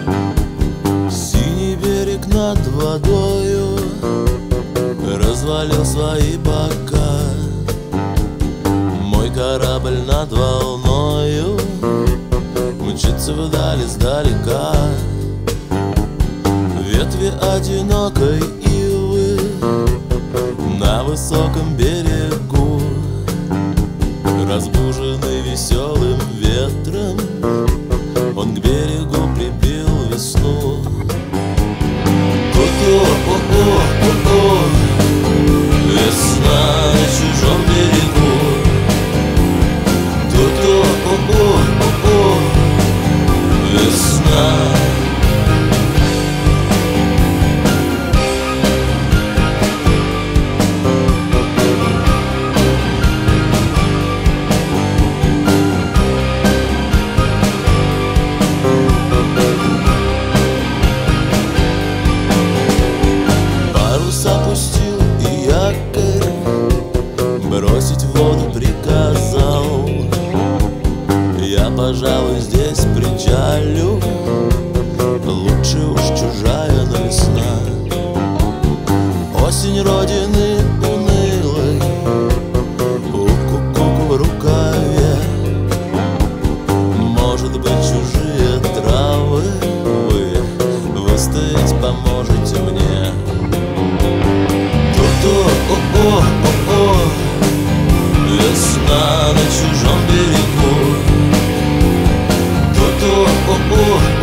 Синий берег над водою развалил свои бока. Мой корабль над волною мчится вдаль издалека. Ветви одинокой ивы на высоком берегу, разбуженный веселым ветром, он к берегу прибил весну. О-о-о-о-о, весна на чужом берегу. О-о-о-о-о, весна. Опустил и якорь бросить в воду приказал. Я, пожалуй, здесь причалю, лучше уж чужая, но весна. Осень родины унылой, ку-ку-ку в рукаве. Может быть, чужие травы вы выстоять поможете мне. О-о-о-о, весна на чужом берегу. О-о-о-о,